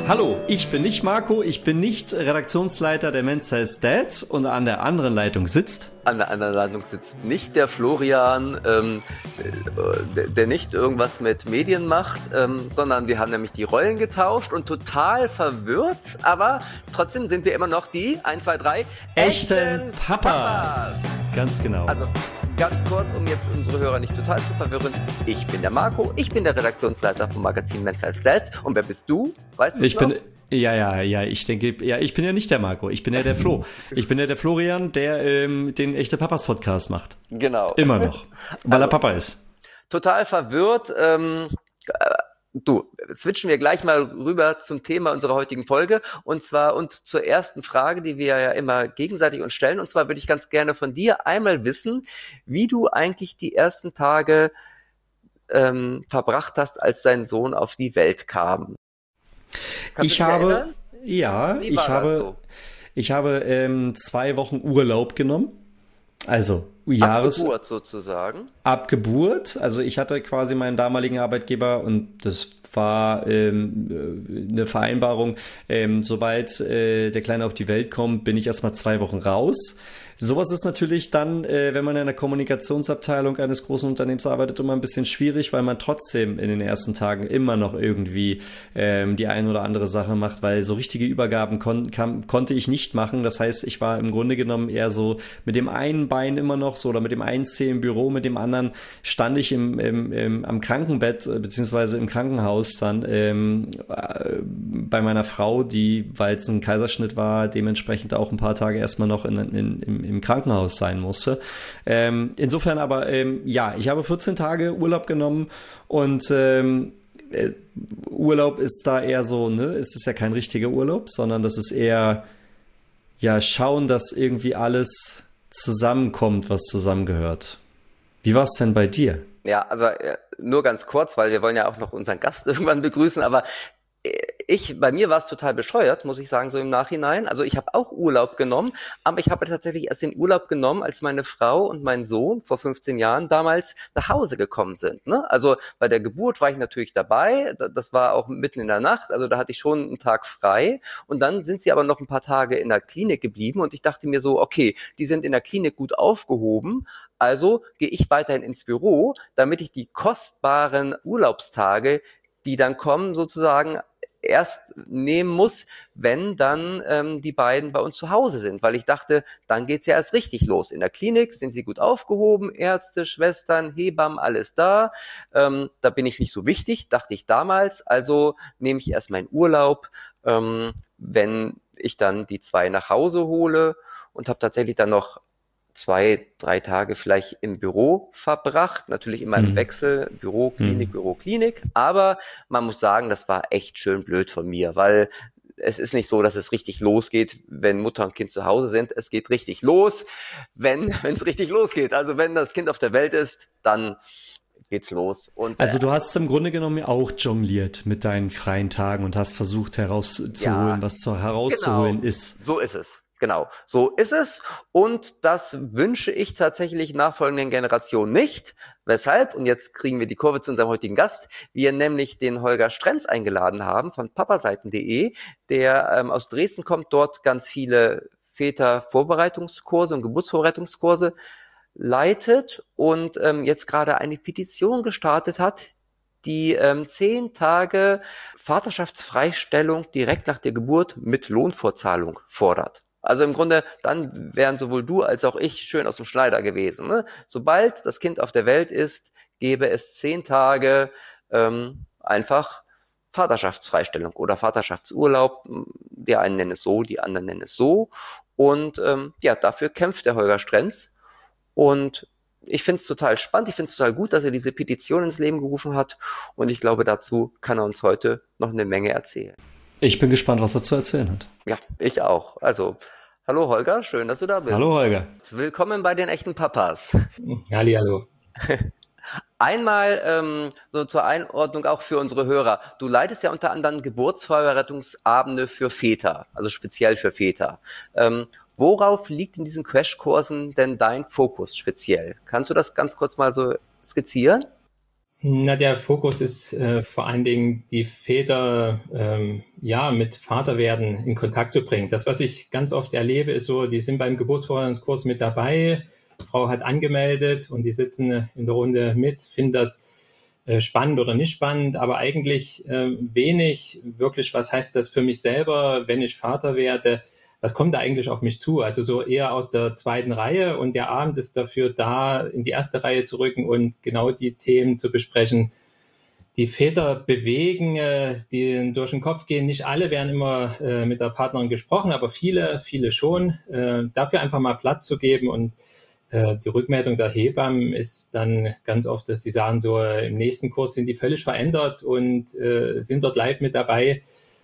Hallo, ich bin nicht Marco, ich bin nicht Redaktionsleiter der Men's Health Dad und an der anderen Leitung sitzt... An der anderen Leitung sitzt nicht der Florian, der nicht irgendwas mit Medien macht, sondern wir haben nämlich die Rollen getauscht und total verwirrt, aber trotzdem sind wir immer noch die 1, 2, 3 echten Papas. Ganz genau. Also ganz kurz, um jetzt unsere Hörer nicht total zu verwirren. Ich bin der Marco, ich bin der Redaktionsleiter vom Magazin Men's Health Dad. Und wer bist du? Weißt du es noch? Ich bin ja nicht der Marco, ich bin ja der Flo. Ich bin ja der Florian, der den Echte Papas Podcast macht. Genau. Immer noch, weil er Papa ist. Total verwirrt. Switchen wir gleich mal rüber zum Thema unserer heutigen Folge und zur ersten Frage, die wir ja immer gegenseitig uns stellen. Und zwar würde ich ganz gerne von dir einmal wissen, wie du eigentlich die ersten Tage verbracht hast, als dein Sohn auf die Welt kam. Ich habe 2 Wochen Urlaub genommen. Also Ab Geburt sozusagen. Ab Geburt. Also ich hatte quasi meinen damaligen Arbeitgeber und das war eine Vereinbarung. Sobald der Kleine auf die Welt kommt, bin ich erstmal 2 Wochen raus. Sowas ist natürlich dann, wenn man in einer Kommunikationsabteilung eines großen Unternehmens arbeitet, immer ein bisschen schwierig, weil man trotzdem in den ersten Tagen immer noch irgendwie die ein oder andere Sache macht, weil so richtige Übergaben konnte ich nicht machen. Das heißt, ich war im Grunde genommen eher so mit dem einen Bein immer noch so oder mit dem einen Zeh im Büro, mit dem anderen stand ich am Krankenbett beziehungsweise im Krankenhaus dann bei meiner Frau, die, weil es ein Kaiserschnitt war, dementsprechend auch ein paar Tage erstmal noch im Krankenhaus sein musste. Insofern aber, ich habe 14 Tage Urlaub genommen und Urlaub ist da eher so, es ist ja kein richtiger Urlaub, sondern das ist eher, schauen, dass irgendwie alles zusammenkommt, was zusammengehört. Wie war es denn bei dir? Ja, also nur ganz kurz, weil wir wollen ja auch noch unseren Gast irgendwann begrüßen, aber bei mir war es total bescheuert, muss ich sagen, so im Nachhinein. Also ich habe auch Urlaub genommen, aber ich habe tatsächlich erst den Urlaub genommen, als meine Frau und mein Sohn vor 15 Jahren damals nach Hause gekommen sind. Ne? Also bei der Geburt war ich natürlich dabei, das war auch mitten in der Nacht, also da hatte ich schon einen Tag frei. Und dann sind sie aber noch ein paar Tage in der Klinik geblieben und ich dachte mir so, okay, die sind in der Klinik gut aufgehoben, also gehe ich weiterhin ins Büro, damit ich die kostbaren Urlaubstage, die dann kommen, sozusagen erst nehmen muss, wenn dann die beiden bei uns zu Hause sind, weil ich dachte, dann geht's ja erst richtig los. In der Klinik sind sie gut aufgehoben, Ärzte, Schwestern, Hebammen, alles da. Da bin ich nicht so wichtig, dachte ich damals, also nehme ich erst meinen Urlaub, wenn ich dann die 2 nach Hause hole und habe tatsächlich dann noch 2, 3 Tage vielleicht im Büro verbracht, natürlich immer im Wechsel, Büro, Klinik, aber man muss sagen, das war echt schön blöd von mir, weil es ist nicht so, dass es richtig losgeht, wenn Mutter und Kind zu Hause sind, es geht richtig los, wenn es richtig losgeht, also wenn das Kind auf der Welt ist, dann geht's los. Und, also du hast im Grunde genommen auch jongliert mit deinen freien Tagen und hast versucht herauszuholen, was herauszuholen ist. So ist es. Genau, so ist es und das wünsche ich tatsächlich nachfolgenden Generationen nicht. Weshalb, und jetzt kriegen wir die Kurve zu unserem heutigen Gast, wir nämlich den Holger Strenz eingeladen haben von papaseiten.de, der aus Dresden kommt, dort ganz viele Vätervorbereitungskurse und Geburtsvorbereitungskurse leitet und jetzt gerade eine Petition gestartet hat, die 10 Tage Vaterschaftsfreistellung direkt nach der Geburt mit Lohnfortzahlung fordert. Also im Grunde, dann wären sowohl du als auch ich schön aus dem Schneider gewesen. Ne? Sobald das Kind auf der Welt ist, gäbe es 10 Tage einfach Vaterschaftsfreistellung oder Vaterschaftsurlaub. Die einen nennen es so, die anderen nennen es so. Und dafür kämpft der Holger Strenz. Und ich finde es total spannend, ich finde es total gut, dass er diese Petition ins Leben gerufen hat. Und ich glaube, dazu kann er uns heute noch eine Menge erzählen. Ich bin gespannt, was er zu erzählen hat. Ja, ich auch. Also, hallo Holger, schön, dass du da bist. Hallo Holger. Willkommen bei den echten Papas. Hallihallo. Einmal so zur Einordnung auch für unsere Hörer. Du leitest ja unter anderem Geburtsvorbereitungsabende für Väter, also speziell für Väter. Worauf liegt in diesen Crashkursen denn dein Fokus speziell? Kannst du das ganz kurz mal so skizzieren? Na, der Fokus ist vor allen Dingen, die Väter mit Vaterwerden in Kontakt zu bringen. Das, was ich ganz oft erlebe, ist so, die sind beim Geburtsvorbereitungskurs mit dabei, die Frau hat angemeldet und die sitzen in der Runde mit, finden das spannend oder nicht spannend, aber eigentlich wenig wirklich, was heißt das für mich selber, wenn ich Vater werde, was kommt da eigentlich auf mich zu? Also so eher aus der zweiten Reihe, und der Abend ist dafür da, in die erste Reihe zu rücken und genau die Themen zu besprechen, die Väter bewegen, die durch den Kopf gehen. Nicht alle werden immer mit der Partnerin gesprochen, aber viele schon. Dafür einfach mal Platz zu geben, und die Rückmeldung der Hebammen ist dann ganz oft, dass die sagen, so im nächsten Kurs sind die völlig verändert und sind dort live mit dabei.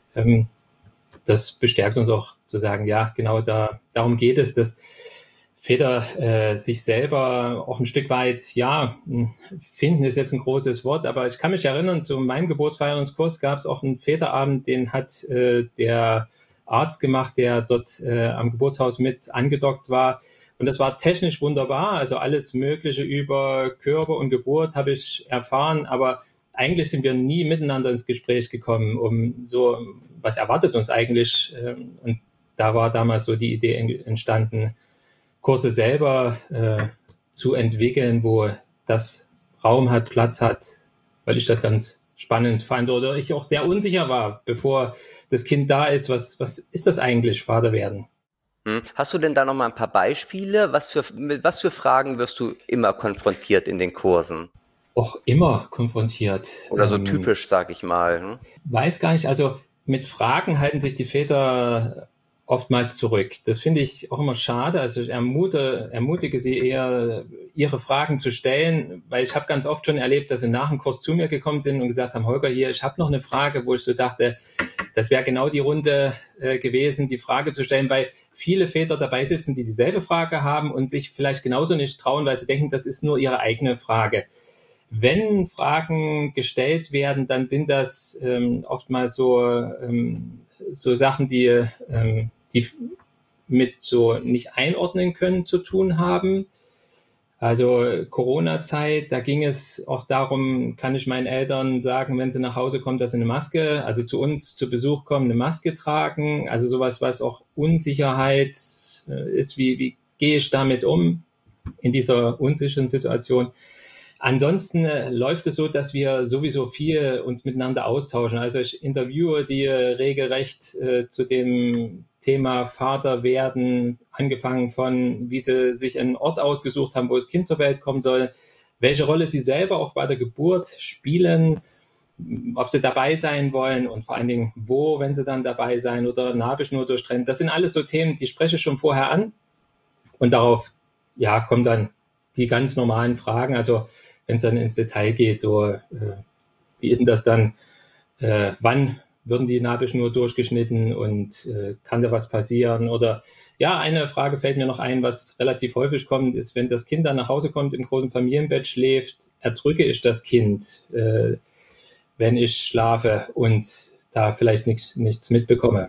Das bestärkt uns auch zu sagen, ja, genau darum geht es, dass Väter sich selber auch ein Stück weit, finden ist jetzt ein großes Wort, aber ich kann mich erinnern, zu meinem Geburtsfeierungskurs gab es auch einen Väterabend, den hat der Arzt gemacht, der dort am Geburtshaus mit angedockt war. Und das war technisch wunderbar, also alles Mögliche über Körper und Geburt habe ich erfahren, aber eigentlich sind wir nie miteinander ins Gespräch gekommen, um so, was erwartet uns eigentlich? Und da war damals so die Idee entstanden, Kurse selber zu entwickeln, wo das Raum hat, Platz hat, weil ich das ganz spannend fand oder ich auch sehr unsicher war, bevor das Kind da ist. Was ist das eigentlich, Vater werden? Hast du denn da noch mal ein paar Beispiele? Mit was für Fragen wirst du immer konfrontiert in den Kursen? Auch immer konfrontiert. Oder so typisch, sag ich mal. Ne? Weiß gar nicht, also mit Fragen halten sich die Väter oftmals zurück. Das finde ich auch immer schade. Also ich ermutige sie eher, ihre Fragen zu stellen, weil ich habe ganz oft schon erlebt, dass sie nach dem Kurs zu mir gekommen sind und gesagt haben, Holger, hier, ich habe noch eine Frage, wo ich so dachte, das wäre genau die Runde gewesen, die Frage zu stellen, weil viele Väter dabei sitzen, die dieselbe Frage haben und sich vielleicht genauso nicht trauen, weil sie denken, das ist nur ihre eigene Frage. Wenn Fragen gestellt werden, dann sind das oftmals so Sachen, die mit so nicht einordnen können zu tun haben. Also Corona-Zeit, da ging es auch darum, kann ich meinen Eltern sagen, wenn sie nach Hause kommen, dass sie eine Maske, also zu uns zu Besuch kommen, eine Maske tragen. Also sowas, was auch Unsicherheit ist, wie gehe ich damit um in dieser unsicheren Situation. Ansonsten läuft es so, dass wir sowieso viel uns miteinander austauschen. Also ich interviewe die regelrecht zu dem Thema Vater werden, angefangen von, wie sie sich einen Ort ausgesucht haben, wo das Kind zur Welt kommen soll, welche Rolle sie selber auch bei der Geburt spielen, ob sie dabei sein wollen und vor allen Dingen wo, wenn sie dann dabei sein oder Nabelschnur durchtrennen. Das sind alles so Themen, die spreche ich schon vorher an, und darauf kommen dann die ganz normalen Fragen. Also wenn es dann ins Detail geht, so wie ist denn das dann, wann würden die Nabelschnur durchgeschnitten und kann da was passieren? Oder eine Frage fällt mir noch ein, was relativ häufig kommt, ist, wenn das Kind dann nach Hause kommt, im großen Familienbett schläft, erdrücke ich das Kind, wenn ich schlafe und da vielleicht nichts mitbekomme.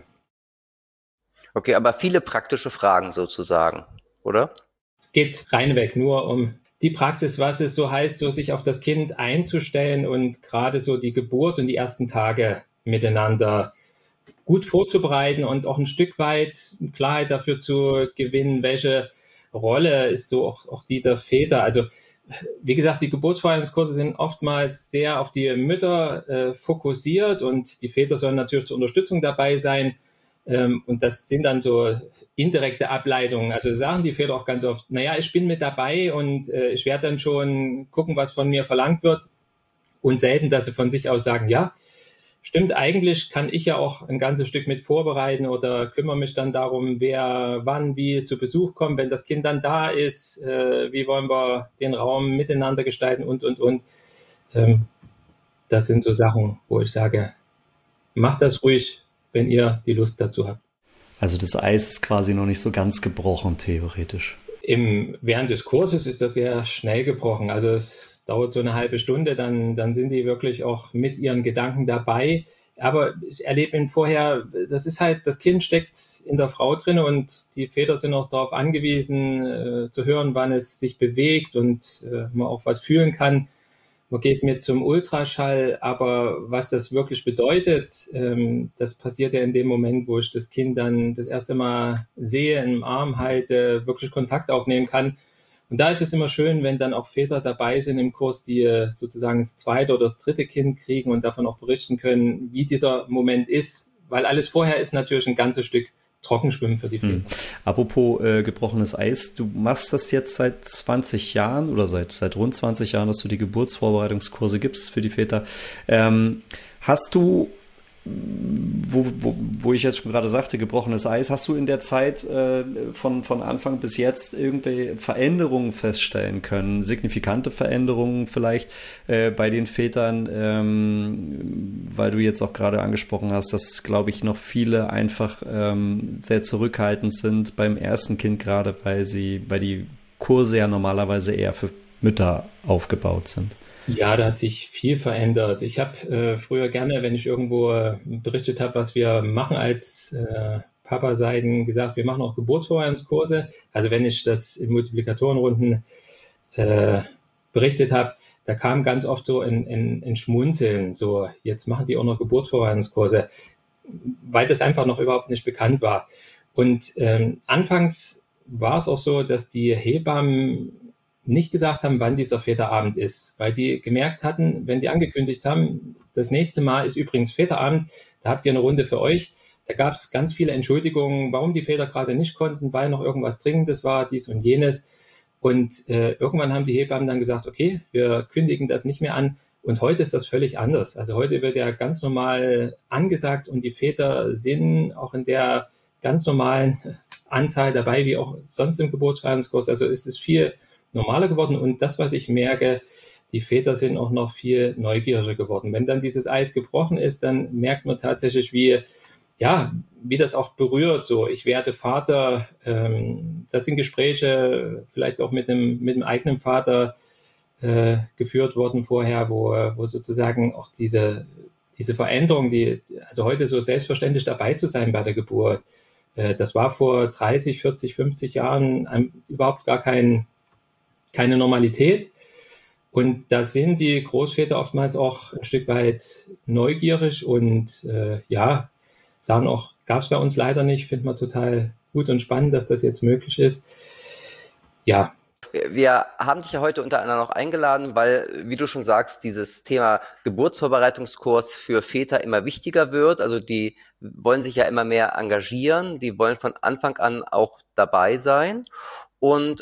Okay, aber viele praktische Fragen sozusagen, oder? Es geht reinweg nur um die Praxis, was es so heißt, so sich auf das Kind einzustellen und gerade so die Geburt und die ersten Tage miteinander gut vorzubereiten und auch ein Stück weit Klarheit dafür zu gewinnen, welche Rolle ist so auch die der Väter. Also wie gesagt, die Geburtsvorbereitungskurse sind oftmals sehr auf die Mütter fokussiert und die Väter sollen natürlich zur Unterstützung dabei sein. Und das sind dann so indirekte Ableitungen. Also sagen die Väter auch ganz oft, ich bin mit dabei und ich werde dann schon gucken, was von mir verlangt wird. Und selten, dass sie von sich aus sagen, ja, stimmt, eigentlich kann ich ja auch ein ganzes Stück mit vorbereiten oder kümmere mich dann darum, wer wann wie zu Besuch kommt, wenn das Kind dann da ist, wie wollen wir den Raum miteinander gestalten und. Das sind so Sachen, wo ich sage, macht das ruhig, wenn ihr die Lust dazu habt. Also das Eis ist quasi noch nicht so ganz gebrochen, theoretisch. Während des Kurses ist das sehr schnell gebrochen. Also es dauert so eine halbe Stunde, dann sind die wirklich auch mit ihren Gedanken dabei. Aber ich erlebe ihn vorher, das ist halt, das Kind steckt in der Frau drin und die Väter sind auch darauf angewiesen, zu hören, wann es sich bewegt und man auch was fühlen kann, man geht mit zum Ultraschall, aber was das wirklich bedeutet, das passiert ja in dem Moment, wo ich das Kind dann das erste Mal sehe, im Arm halte, wirklich Kontakt aufnehmen kann. Und da ist es immer schön, wenn dann auch Väter dabei sind im Kurs, die sozusagen das zweite oder das dritte Kind kriegen und davon auch berichten können, wie dieser Moment ist, weil alles vorher ist natürlich ein ganzes Stück Trockenschwimmen für die Väter. Apropos gebrochenes Eis, du machst das jetzt seit 20 Jahren oder seit rund 20 Jahren, dass du die Geburtsvorbereitungskurse gibst für die Väter. Hast du, wo ich jetzt schon gerade sagte, gebrochenes Eis, hast du in der Zeit von Anfang bis jetzt irgendwelche Veränderungen feststellen können, signifikante Veränderungen vielleicht bei den Vätern, weil du jetzt auch gerade angesprochen hast, dass, glaube ich, noch viele einfach sehr zurückhaltend sind beim ersten Kind, gerade weil die Kurse ja normalerweise eher für Mütter aufgebaut sind. Ja, da hat sich viel verändert. Ich habe früher gerne, wenn ich irgendwo berichtet habe, was wir machen als Papa-Seiten, gesagt, wir machen auch Geburtsvorbereitungskurse. Also wenn ich das in Multiplikatorenrunden berichtet habe, da kam ganz oft so ein Schmunzeln, so jetzt machen die auch noch Geburtsvorbereitungskurse, weil das einfach noch überhaupt nicht bekannt war. Und anfangs war es auch so, dass die Hebammen nicht gesagt haben, wann dieser Väterabend ist, weil die gemerkt hatten, wenn die angekündigt haben, das nächste Mal ist übrigens Väterabend, da habt ihr eine Runde für euch. Da gab es ganz viele Entschuldigungen, warum die Väter gerade nicht konnten, weil noch irgendwas Dringendes war, dies und jenes. Und irgendwann haben die Hebammen dann gesagt, okay, wir kündigen das nicht mehr an. Und heute ist das völlig anders. Also heute wird ja ganz normal angesagt und die Väter sind auch in der ganz normalen Anzahl dabei, wie auch sonst im Geburtsvorbereitungskurs. Also ist es viel normaler geworden und das, was ich merke, die Väter sind auch noch viel neugieriger geworden. Wenn dann dieses Eis gebrochen ist, dann merkt man tatsächlich, wie das auch berührt. So, ich werde Vater, das sind Gespräche vielleicht auch mit dem eigenen Vater geführt worden vorher, wo sozusagen auch diese Veränderung, also heute so selbstverständlich dabei zu sein bei der Geburt, das war vor 30, 40, 50 Jahren überhaupt gar keine Normalität. Und da sind die Großväter oftmals auch ein Stück weit neugierig und sagen auch, gab es bei uns leider nicht, finden wir total gut und spannend, dass das jetzt möglich ist. Ja. Wir haben dich ja heute unter anderem noch eingeladen, weil, wie du schon sagst, dieses Thema Geburtsvorbereitungskurs für Väter immer wichtiger wird. Also die wollen sich ja immer mehr engagieren, die wollen von Anfang an auch dabei sein. Und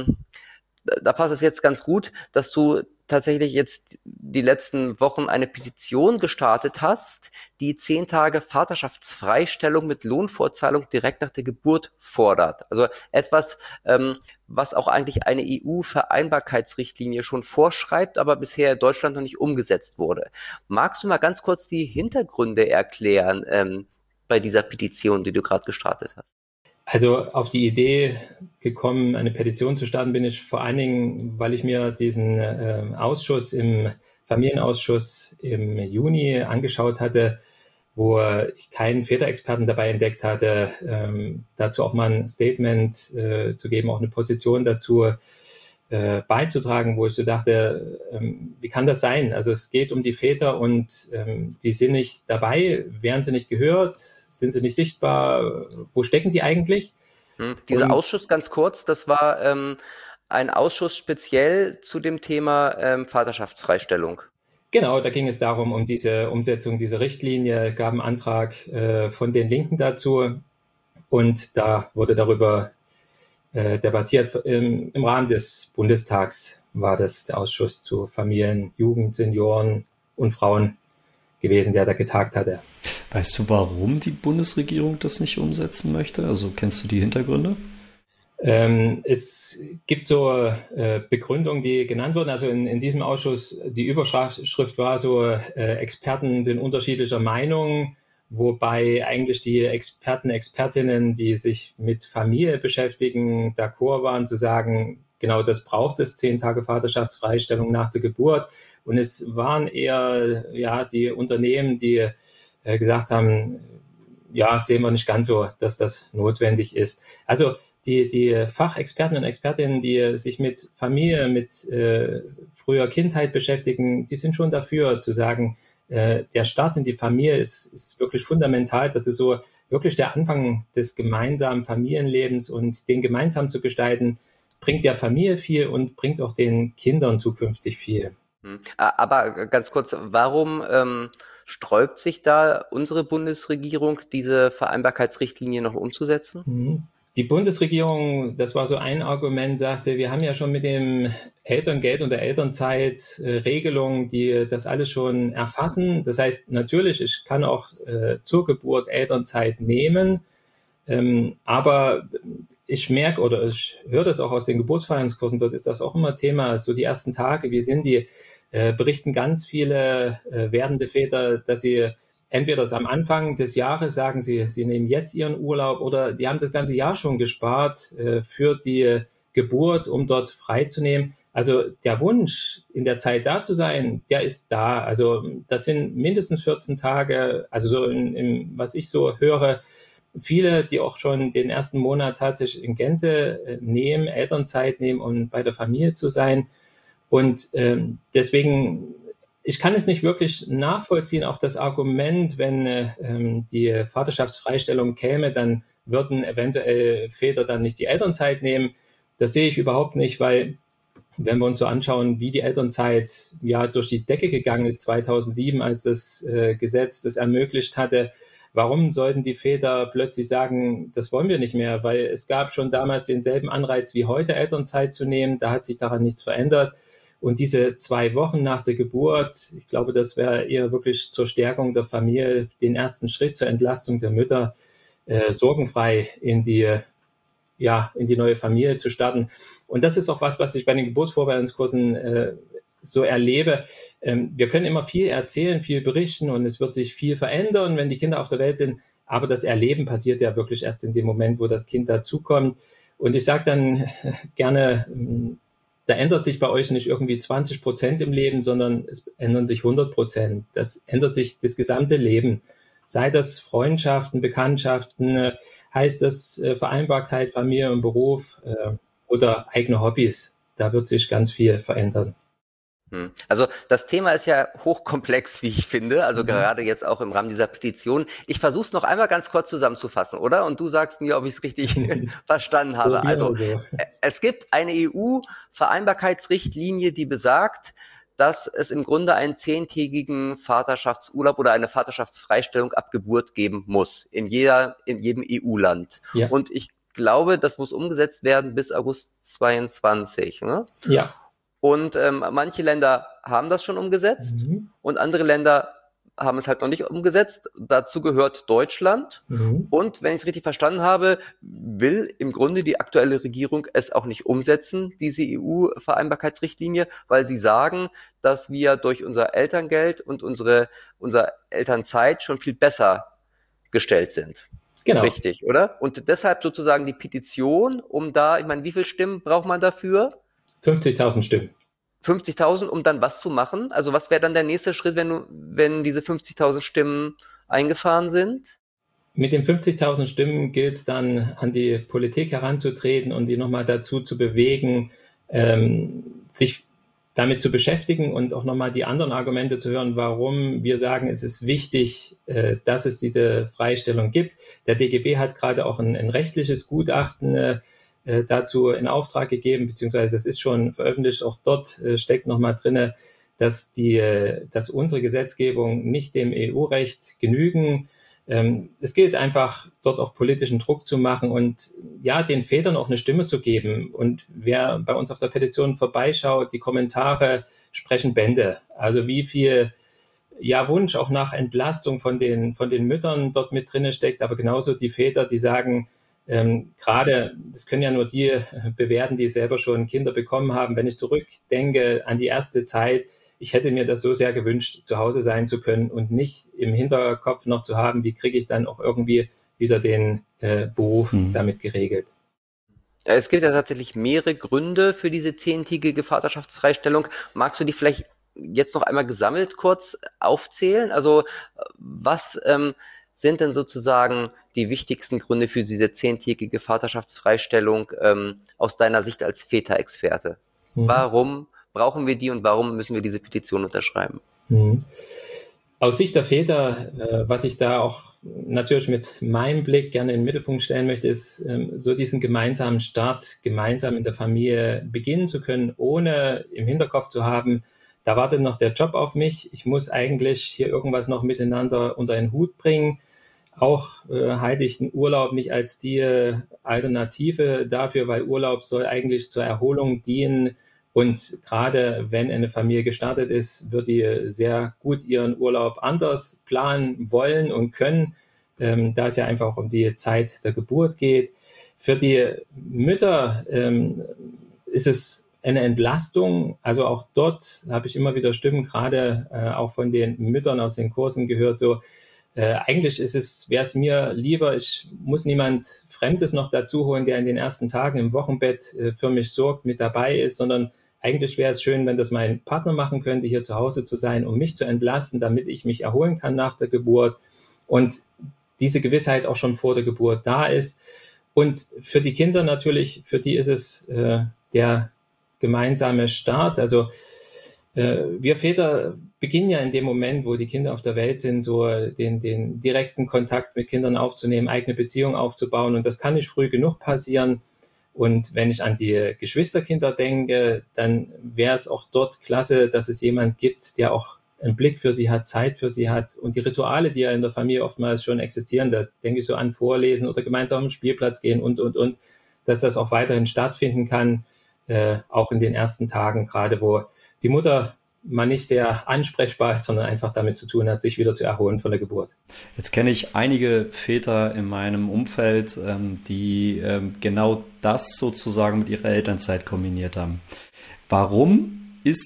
da passt es jetzt ganz gut, dass du tatsächlich jetzt die letzten Wochen eine Petition gestartet hast, die 10 Tage Vaterschaftsfreistellung mit Lohnfortzahlung direkt nach der Geburt fordert. Also etwas, was auch eigentlich eine EU-Vereinbarkeitsrichtlinie schon vorschreibt, aber bisher in Deutschland noch nicht umgesetzt wurde. Magst du mal ganz kurz die Hintergründe erklären bei dieser Petition, die du gerade gestartet hast? Also auf die Idee gekommen, eine Petition zu starten, bin ich vor allen Dingen, weil ich mir diesen Ausschuss im Familienausschuss im Juni angeschaut hatte, wo ich keinen Väterexperten dabei entdeckt hatte, dazu auch mal ein Statement zu geben, auch eine Position dazu beizutragen, wo ich so dachte, wie kann das sein? Also es geht um die Väter und die sind nicht dabei, werden sie nicht gehört, sind sie nicht sichtbar, wo stecken die eigentlich? Dieser Ausschuss, ganz kurz, das war ein Ausschuss speziell zu dem Thema Vaterschaftsfreistellung. Genau, da ging es darum, um diese Umsetzung dieser Richtlinie, gab einen Antrag von den Linken dazu und da wurde darüber debattiert. Im Rahmen des Bundestags war das der Ausschuss zu Familien, Jugend, Senioren und Frauen gewesen, der da getagt hatte. Weißt du, warum die Bundesregierung das nicht umsetzen möchte? Also kennst du die Hintergründe? Es gibt so Begründungen, die genannt wurden. Also in diesem Ausschuss, die Überschrift war so, Experten sind unterschiedlicher Meinung, wobei eigentlich die Experten, Expertinnen, die sich mit Familie beschäftigen, d'accord waren zu sagen, genau das braucht es, 10 Tage Vaterschaftsfreistellung nach der Geburt. Und es waren eher die Unternehmen, die gesagt haben, ja, sehen wir nicht ganz so, dass das notwendig ist. Also die Fachexperten und Expertinnen, die sich mit Familie, mit früher Kindheit beschäftigen, die sind schon dafür zu sagen, der Start in die Familie ist wirklich fundamental. Das ist so wirklich der Anfang des gemeinsamen Familienlebens, und den gemeinsam zu gestalten, bringt der Familie viel und bringt auch den Kindern zukünftig viel. Aber ganz kurz, warum sträubt sich da unsere Bundesregierung, diese Vereinbarkeitsrichtlinie noch umzusetzen? Die Bundesregierung, das war so ein Argument, sagte, wir haben ja schon mit dem Elterngeld und der Elternzeit Regelungen, die das alles schon erfassen. Das heißt, natürlich, ich kann auch zur Geburt Elternzeit nehmen, aber ich merke oder ich höre das auch aus den Geburtsvorbereitungskursen, dort ist das auch immer Thema, so die ersten Tage, wie sind die, berichten ganz viele werdende Väter, dass sie entweder am Anfang des Jahres sagen sie nehmen jetzt ihren Urlaub, oder die haben das ganze Jahr schon gespart für die Geburt, um dort frei zu nehmen. Also der Wunsch, in der Zeit da zu sein, der ist da. Also das sind mindestens 14 Tage, also so was ich so höre, viele, die auch schon den ersten Monat tatsächlich in Gänze nehmen, Elternzeit nehmen, um bei der Familie zu sein. Und deswegen, ich kann es nicht wirklich nachvollziehen, auch das Argument, wenn die Vaterschaftsfreistellung käme, dann würden eventuell Väter dann nicht die Elternzeit nehmen. Das sehe ich überhaupt nicht, weil wenn wir uns so anschauen, wie die Elternzeit ja durch die Decke gegangen ist 2007, als das Gesetz das ermöglicht hatte, warum sollten die Väter plötzlich sagen, das wollen wir nicht mehr? Weil es gab schon damals denselben Anreiz wie heute, Elternzeit zu nehmen. Da hat sich daran nichts verändert. Und diese 2 Wochen nach der Geburt, ich glaube, das wäre eher wirklich zur Stärkung der Familie, den ersten Schritt zur Entlastung der Mütter, sorgenfrei in die neue Familie zu starten. Und das ist auch was ich bei den Geburtsvorbereitungskursen so erlebe. Wir können immer viel erzählen, viel berichten, und es wird sich viel verändern, wenn die Kinder auf der Welt sind. Aber das Erleben passiert ja wirklich erst in dem Moment, wo das Kind dazukommt. Und ich sage dann gerne, da ändert sich bei euch nicht irgendwie 20% im Leben, sondern es ändern sich 100%. Das ändert sich das gesamte Leben. Sei das Freundschaften, Bekanntschaften, heißt das Vereinbarkeit, Familie und Beruf oder eigene Hobbys. Da wird sich ganz viel verändern. Also das Thema ist ja hochkomplex, wie ich finde, also gerade jetzt auch im Rahmen dieser Petition. Ich versuche es noch einmal ganz kurz zusammenzufassen, oder? Und du sagst mir, ob ich es richtig verstanden habe. Also es gibt eine EU-Vereinbarkeitsrichtlinie, die besagt, dass es im Grunde einen 10-tägigen Vaterschaftsurlaub oder eine Vaterschaftsfreistellung ab Geburt geben muss, in jedem EU-Land. Ja. Und ich glaube, das muss umgesetzt werden bis August 22, ne? Ja. Und manche Länder haben das schon umgesetzt und andere Länder haben es halt noch nicht umgesetzt. Dazu gehört Deutschland. Und wenn ich es richtig verstanden habe, will im Grunde die aktuelle Regierung es auch nicht umsetzen, diese EU-Vereinbarkeitsrichtlinie, weil sie sagen, dass wir durch unser Elterngeld und unsere Elternzeit schon viel besser gestellt sind. Genau. Richtig, oder? Und deshalb sozusagen die Petition, um da, ich meine, wie viele Stimmen braucht man dafür? 50.000 Stimmen. 50.000, um dann was zu machen? Also was wäre dann der nächste Schritt, wenn diese 50.000 Stimmen eingefahren sind? Mit den 50.000 Stimmen gilt es dann, an die Politik heranzutreten und die nochmal dazu zu bewegen, sich damit zu beschäftigen und auch nochmal die anderen Argumente zu hören, warum wir sagen, es ist wichtig, dass es diese Freistellung gibt. Der DGB hat gerade auch ein rechtliches Gutachten dazu in Auftrag gegeben, beziehungsweise es ist schon veröffentlicht, auch dort steckt nochmal drin, dass unsere Gesetzgebung nicht dem EU-Recht genügen. Es gilt einfach, dort auch politischen Druck zu machen und ja, den Vätern auch eine Stimme zu geben. Und wer bei uns auf der Petition vorbeischaut, die Kommentare sprechen Bände. Also wie viel Wunsch auch nach Entlastung von den Müttern dort mit drin steckt, aber genauso die Väter, die sagen, gerade, das können ja nur die bewerten, die selber schon Kinder bekommen haben. Wenn ich zurückdenke an die erste Zeit, ich hätte mir das so sehr gewünscht, zu Hause sein zu können und nicht im Hinterkopf noch zu haben, wie kriege ich dann auch irgendwie wieder den Beruf damit geregelt. Es gibt ja tatsächlich mehrere Gründe für diese 10-tägige Vaterschaftsfreistellung. Magst du die vielleicht jetzt noch einmal gesammelt kurz aufzählen? Also was sind denn sozusagen die wichtigsten Gründe für diese 10-tägige Vaterschaftsfreistellung aus deiner Sicht als Väterexperte? Warum brauchen wir die und warum müssen wir diese Petition unterschreiben? Aus Sicht der Väter, was ich da auch natürlich mit meinem Blick gerne in den Mittelpunkt stellen möchte, ist so diesen gemeinsamen Start, gemeinsam in der Familie beginnen zu können, ohne im Hinterkopf zu haben, da wartet noch der Job auf mich, ich muss eigentlich hier irgendwas noch miteinander unter einen Hut bringen. Auch halte ich den Urlaub nicht als die Alternative dafür, weil Urlaub soll eigentlich zur Erholung dienen. Und gerade wenn eine Familie gestartet ist, wird die sehr gut ihren Urlaub anders planen wollen und können, da es ja einfach auch um die Zeit der Geburt geht. Für die Mütter ist es eine Entlastung. Also auch dort habe ich immer wieder Stimmen, gerade auch von den Müttern aus den Kursen gehört, so eigentlich wäre es mir lieber, ich muss niemand Fremdes noch dazu holen, der in den ersten Tagen im Wochenbett für mich sorgt, mit dabei ist, sondern eigentlich wäre es schön, wenn das mein Partner machen könnte, hier zu Hause zu sein, um mich zu entlasten, damit ich mich erholen kann nach der Geburt und diese Gewissheit auch schon vor der Geburt da ist. Und für die Kinder natürlich, für die ist es der gemeinsame Start. Also wir Väter beginnen ja in dem Moment, wo die Kinder auf der Welt sind, so den direkten Kontakt mit Kindern aufzunehmen, eigene Beziehungen aufzubauen. Und das kann nicht früh genug passieren. Und wenn ich an die Geschwisterkinder denke, dann wäre es auch dort klasse, dass es jemand gibt, der auch einen Blick für sie hat, Zeit für sie hat. Und die Rituale, die ja in der Familie oftmals schon existieren, da denke ich so an Vorlesen oder gemeinsam am Spielplatz gehen und, dass das auch weiterhin stattfinden kann, auch in den ersten Tagen, gerade wo die Mutter mal nicht sehr ansprechbar ist, sondern einfach damit zu tun hat, sich wieder zu erholen von der Geburt. Jetzt kenne ich einige Väter in meinem Umfeld, die genau das sozusagen mit ihrer Elternzeit kombiniert haben. Warum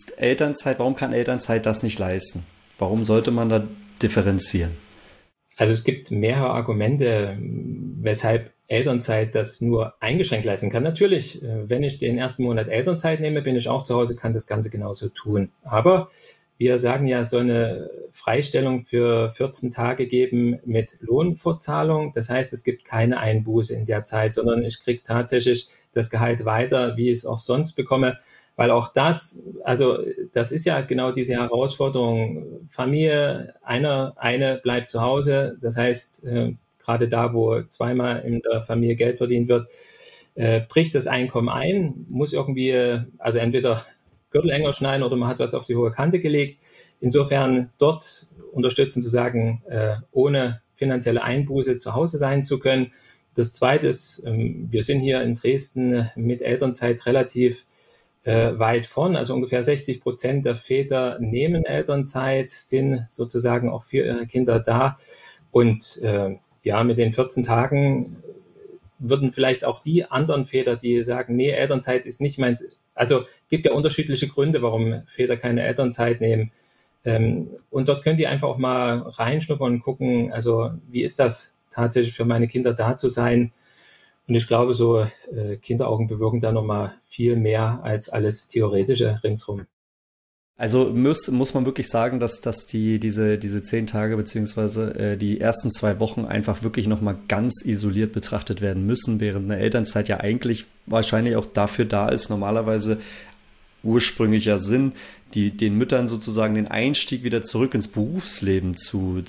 kann Elternzeit das nicht leisten? Warum sollte man da differenzieren? Also es gibt mehrere Argumente, weshalb Elternzeit das nur eingeschränkt leisten kann. Natürlich, wenn ich den ersten Monat Elternzeit nehme, bin ich auch zu Hause, kann das Ganze genauso tun. Aber wir sagen ja, es soll eine Freistellung für 14 Tage geben mit Lohnfortzahlung. Das heißt, es gibt keine Einbuße in der Zeit, sondern ich kriege tatsächlich das Gehalt weiter, wie ich es auch sonst bekomme. Weil auch das ist ja genau diese Herausforderung. Familie, eine bleibt zu Hause. Das heißt, gerade da, wo zweimal in der Familie Geld verdient wird, bricht das Einkommen ein, muss irgendwie, also entweder Gürtel enger schneiden oder man hat was auf die hohe Kante gelegt. Insofern dort unterstützen zu sagen, ohne finanzielle Einbuße zu Hause sein zu können. Das Zweite ist, wir sind hier in Dresden mit Elternzeit relativ weit vorn, also ungefähr 60% der Väter nehmen Elternzeit, sind sozusagen auch für ihre Kinder da und mit den 14 Tagen würden vielleicht auch die anderen Väter, die sagen, nee, Elternzeit ist nicht meins, also gibt ja unterschiedliche Gründe, warum Väter keine Elternzeit nehmen. Und dort könnt ihr einfach auch mal reinschnuppern und gucken, also wie ist das tatsächlich für meine Kinder da zu sein? Und ich glaube, so Kinderaugen bewirken da nochmal viel mehr als alles Theoretische ringsrum. Also muss man wirklich sagen, dass diese 10 Tage beziehungsweise die ersten 2 Wochen einfach wirklich nochmal ganz isoliert betrachtet werden müssen, während eine Elternzeit ja eigentlich wahrscheinlich auch dafür da ist, normalerweise ursprünglicher Sinn, den Müttern sozusagen den Einstieg wieder zurück ins Berufsleben zu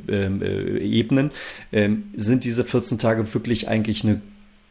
ebnen, sind diese 14 Tage wirklich eigentlich eine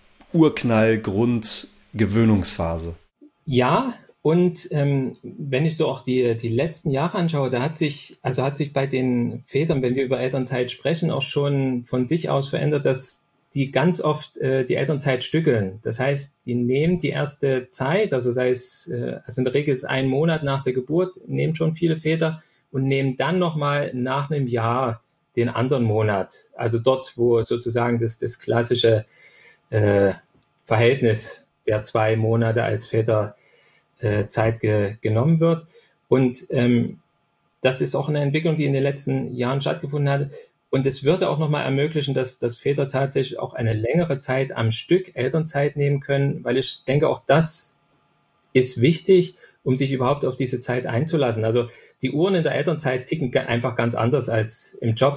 Urknall-Grund-Gewöhnungsphase. Ja, und wenn ich so auch die letzten Jahre anschaue, da hat sich bei den Vätern, wenn wir über Elternzeit sprechen, auch schon von sich aus verändert, dass die ganz oft die Elternzeit stückeln. Das heißt, die nehmen die erste Zeit, also sei es, also in der Regel ist 1 Monat nach der Geburt, nehmen schon viele Väter und nehmen dann nochmal nach einem Jahr den anderen Monat. Also dort, wo sozusagen das klassische Verhältnis der 2 Monate als Väter Zeit genommen wird. Und das ist auch eine Entwicklung, die in den letzten Jahren stattgefunden hat. Und es würde auch nochmal ermöglichen, dass Väter tatsächlich auch eine längere Zeit am Stück Elternzeit nehmen können, weil ich denke, auch das ist wichtig, um sich überhaupt auf diese Zeit einzulassen. Also die Uhren in der Elternzeit ticken einfach ganz anders als im Job.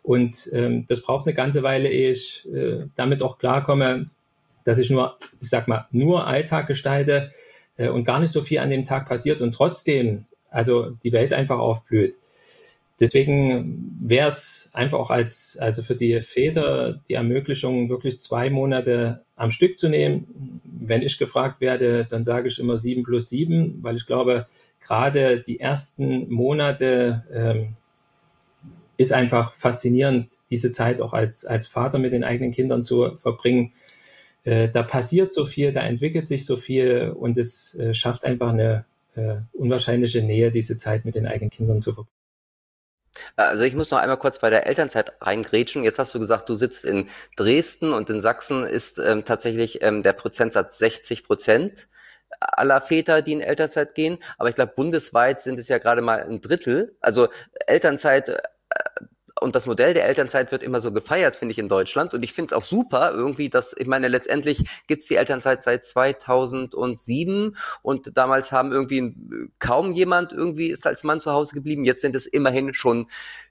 Und das braucht eine ganze Weile, ehe ich damit auch klarkomme, dass ich nur Alltag gestalte und gar nicht so viel an dem Tag passiert und trotzdem also die Welt einfach aufblüht. Deswegen wäre es einfach auch also für die Väter die Ermöglichung, wirklich 2 Monate am Stück zu nehmen. Wenn ich gefragt werde, dann sage ich immer 7 plus 7, weil ich glaube, gerade die ersten Monate ist einfach faszinierend, diese Zeit auch als Vater mit den eigenen Kindern zu verbringen. Da passiert so viel, da entwickelt sich so viel und es schafft einfach eine unwahrscheinliche Nähe, diese Zeit mit den eigenen Kindern zu verbringen. Also ich muss noch einmal kurz bei der Elternzeit reingrätschen. Jetzt hast du gesagt, du sitzt in Dresden und in Sachsen ist tatsächlich der Prozentsatz 60% aller Väter, die in Elternzeit gehen. Aber ich glaube, bundesweit sind es ja gerade mal ein Drittel. Also Elternzeit und das Modell der Elternzeit wird immer so gefeiert, finde ich, in Deutschland. Und ich finde es auch super irgendwie, ich meine, letztendlich gibt's die Elternzeit seit 2007 und damals haben irgendwie kaum jemand irgendwie ist als Mann zu Hause geblieben. Jetzt sind es immerhin schon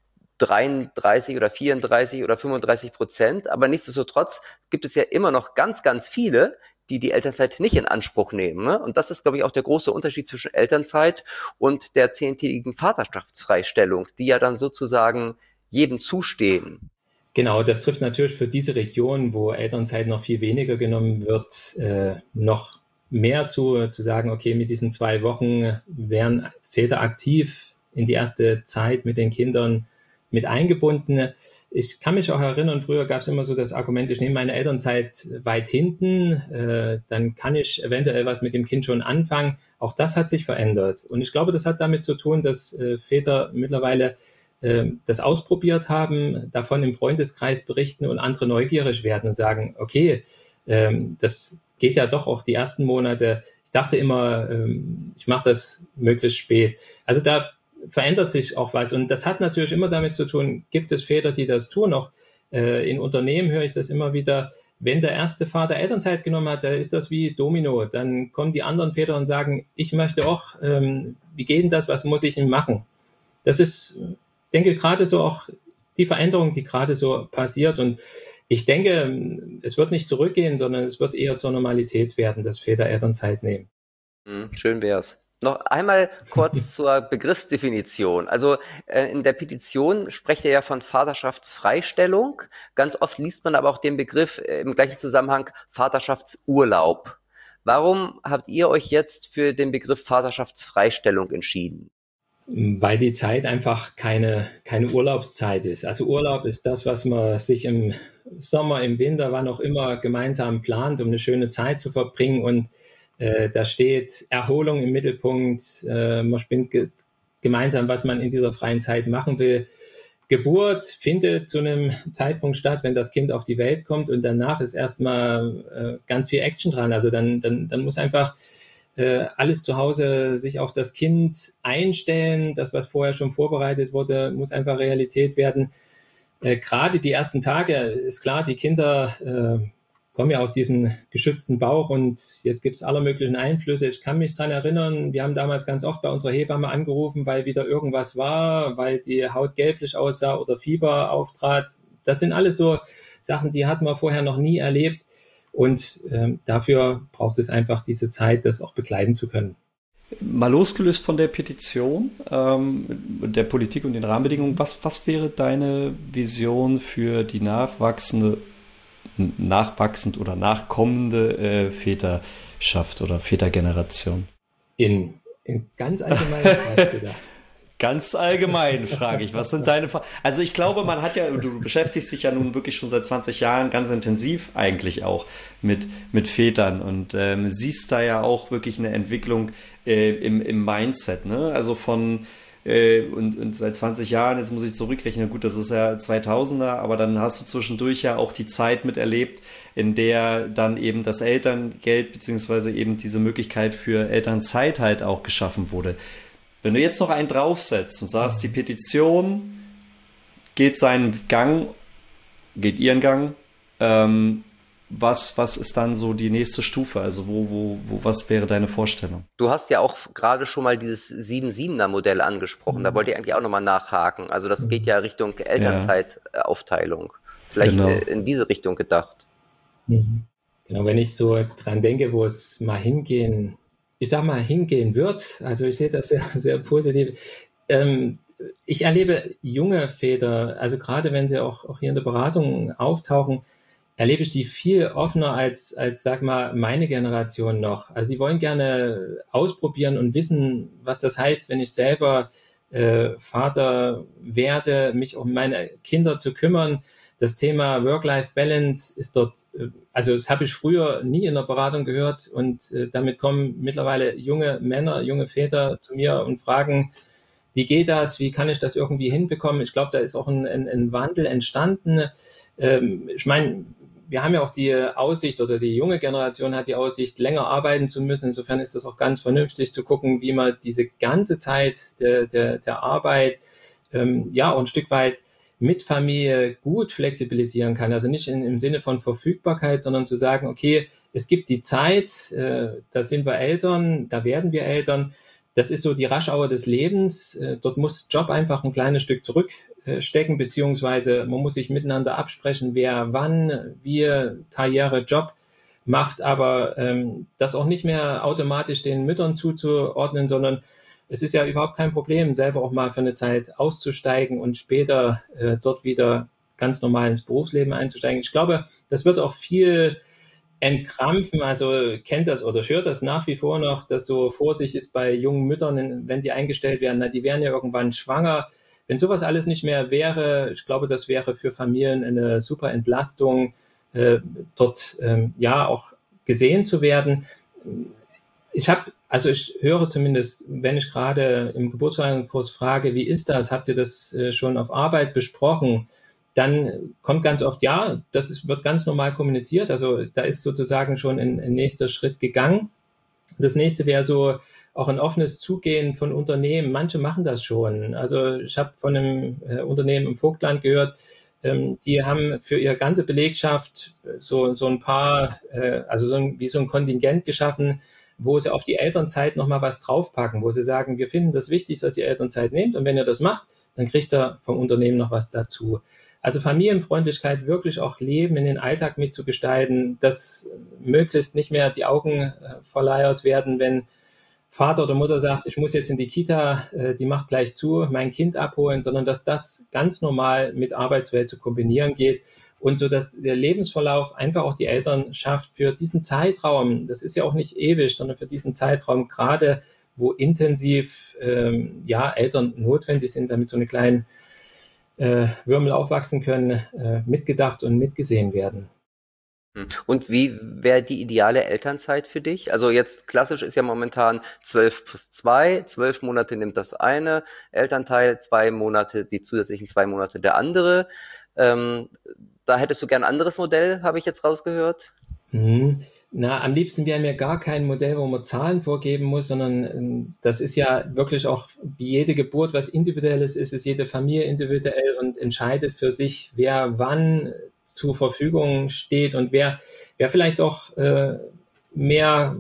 33 oder 34 oder 35%. Aber nichtsdestotrotz gibt es ja immer noch ganz, ganz viele, die Elternzeit nicht in Anspruch nehmen. Ne? Und das ist, glaube ich, auch der große Unterschied zwischen Elternzeit und der 10-tägigen Vaterschaftsfreistellung, die ja dann sozusagen jedem zustehen. Genau, das trifft natürlich für diese Region, wo Elternzeit noch viel weniger genommen wird, noch mehr zu sagen, okay, mit diesen 2 Wochen werden Väter aktiv in die erste Zeit mit den Kindern mit eingebunden. Ich kann mich auch erinnern, früher gab es immer so das Argument, ich nehme meine Elternzeit weit hinten, dann kann ich eventuell was mit dem Kind schon anfangen. Auch das hat sich verändert. Und ich glaube, das hat damit zu tun, dass Väter mittlerweile das ausprobiert haben, davon im Freundeskreis berichten und andere neugierig werden und sagen, okay, das geht ja doch auch die ersten Monate. Ich dachte immer, ich mache das möglichst spät. Also da verändert sich auch was. Und das hat natürlich immer damit zu tun, gibt es Väter, die das tun. Auch in Unternehmen höre ich das immer wieder. Wenn der erste Vater Elternzeit genommen hat, da ist das wie Domino. Dann kommen die anderen Väter und sagen, ich möchte auch, wie geht denn das, was muss ich denn machen? Das ist, denke gerade so auch die Veränderung, die gerade so passiert. Und ich denke, es wird nicht zurückgehen, sondern es wird eher zur Normalität werden, dass Väter Elternzeit nehmen. Schön wär's. Noch einmal kurz zur Begriffsdefinition. Also in der Petition spricht er ja von Vaterschaftsfreistellung. Ganz oft liest man aber auch den Begriff im gleichen Zusammenhang Vaterschaftsurlaub. Warum habt ihr euch jetzt für den Begriff Vaterschaftsfreistellung entschieden? Weil die Zeit einfach keine Urlaubszeit ist. Also Urlaub ist das, was man sich im Sommer, im Winter, wann auch immer gemeinsam plant, um eine schöne Zeit zu verbringen. Und da steht Erholung im Mittelpunkt. Man spinnt gemeinsam, was man in dieser freien Zeit machen will. Geburt findet zu einem Zeitpunkt statt, wenn das Kind auf die Welt kommt. Und danach ist erstmal ganz viel Action dran. Also dann muss einfach alles zu Hause sich auf das Kind einstellen. Das, was vorher schon vorbereitet wurde, muss einfach Realität werden. Gerade die ersten Tage ist klar, die Kinder kommen ja aus diesem geschützten Bauch und jetzt gibt es alle möglichen Einflüsse. Ich kann mich dran erinnern, wir haben damals ganz oft bei unserer Hebamme angerufen, weil wieder irgendwas war, weil die Haut gelblich aussah oder Fieber auftrat. Das sind alles so Sachen, die hat man vorher noch nie erlebt. Und dafür braucht es einfach diese Zeit, das auch begleiten zu können. Mal losgelöst von der Petition, der Politik und den Rahmenbedingungen, was wäre deine Vision für die nachwachsend oder nachkommende Väterschaft oder Vätergeneration? In ganz allgemein fragst du da. Ganz allgemein frage ich, was sind deine Also ich glaube, man hat ja, du beschäftigst dich ja nun wirklich schon seit 20 Jahren ganz intensiv eigentlich auch mit Vätern und siehst da ja auch wirklich eine Entwicklung im Mindset, ne? Also von und seit 20 Jahren, jetzt muss ich zurückrechnen, gut, das ist ja 2000er, aber dann hast du zwischendurch ja auch die Zeit miterlebt, in der dann eben das Elterngeld beziehungsweise eben diese Möglichkeit für Elternzeit halt auch geschaffen wurde. Wenn du jetzt noch einen draufsetzt und sagst, die Petition geht ihren Gang, was ist dann so die nächste Stufe? Also was wäre deine Vorstellung? Du hast ja auch gerade schon mal dieses 7-7er-Modell angesprochen. Da wollte ich eigentlich auch nochmal nachhaken. Also das geht ja Richtung Elternzeitaufteilung. Vielleicht Genau. in diese Richtung gedacht. Genau, wenn ich so dran denke, wo es mal hingehen wird, also ich sehe das sehr, sehr positiv. Ich erlebe junge Väter, also gerade wenn sie auch hier in der Beratung auftauchen, erlebe ich die viel offener als sag mal, meine Generation noch. Also die wollen gerne ausprobieren und wissen, was das heißt, wenn ich selber Vater werde, mich um meine Kinder zu kümmern. Das Thema Work-Life-Balance ist dort, also das habe ich früher nie in der Beratung gehört und damit kommen mittlerweile junge Männer, junge Väter zu mir und fragen, wie geht das, wie kann ich das irgendwie hinbekommen? Ich glaube, da ist auch ein Wandel entstanden. Ich meine, wir haben ja auch die Aussicht oder die junge Generation hat die Aussicht, länger arbeiten zu müssen. Insofern ist das auch ganz vernünftig zu gucken, wie man diese ganze Zeit der Arbeit auch ein Stück weit mit Familie gut flexibilisieren kann. Also nicht im Sinne von Verfügbarkeit, sondern zu sagen, okay, es gibt die Zeit, da sind wir Eltern, da werden wir Eltern. Das ist so die Raschauer des Lebens. Dort muss Job einfach ein kleines Stück zurückstecken, beziehungsweise man muss sich miteinander absprechen, wer wann, wie Karriere, Job macht, aber das auch nicht mehr automatisch den Müttern zuzuordnen, sondern es ist ja überhaupt kein Problem, selber auch mal für eine Zeit auszusteigen und später dort wieder ganz normal ins Berufsleben einzusteigen. Ich glaube, das wird auch viel entkrampfen, also kennt das oder hört das nach wie vor noch, dass so Vorsicht ist bei jungen Müttern, wenn die eingestellt werden, na, die werden ja irgendwann schwanger. Wenn sowas alles nicht mehr wäre, ich glaube, das wäre für Familien eine super Entlastung, dort auch gesehen zu werden. Ich höre zumindest, wenn ich gerade im Geburtsvorbereitungskurs frage, wie ist das? Habt ihr das schon auf Arbeit besprochen? Dann kommt ganz oft, wird ganz normal kommuniziert. Also da ist sozusagen schon ein nächster Schritt gegangen. Das nächste wäre so auch ein offenes Zugehen von Unternehmen. Manche machen das schon. Also ich habe von einem Unternehmen im Vogtland gehört, die haben für ihre ganze Belegschaft so ein paar, wie so ein Kontingent geschaffen, wo sie auf die Elternzeit nochmal was draufpacken, wo sie sagen, wir finden das wichtig, dass ihr Elternzeit nehmt und wenn ihr das macht, dann kriegt ihr vom Unternehmen noch was dazu. Also Familienfreundlichkeit wirklich auch leben, in den Alltag mitzugestalten, dass möglichst nicht mehr die Augen verleiert werden, wenn Vater oder Mutter sagt, ich muss jetzt in die Kita, die macht gleich zu, mein Kind abholen, sondern dass das ganz normal mit Arbeitswelt zu kombinieren geht und so, dass der Lebensverlauf einfach auch die Elternschaft für diesen Zeitraum, das ist ja auch nicht ewig, sondern für diesen Zeitraum gerade, wo intensiv Eltern notwendig sind, damit so eine kleine Würmel aufwachsen können, mitgedacht und mitgesehen werden. Und wie wäre die ideale Elternzeit für dich? Also jetzt klassisch ist ja momentan 12+2, 12 Monate nimmt das eine Elternteil, 2 Monate, die zusätzlichen 2 Monate der andere. Da hättest du gern ein anderes Modell, habe ich jetzt rausgehört? Na, am liebsten wäre mir gar kein Modell, wo man Zahlen vorgeben muss, sondern das ist ja wirklich auch wie jede Geburt was Individuelles ist jede Familie individuell und entscheidet für sich, wer wann zur Verfügung steht und wer vielleicht auch mehr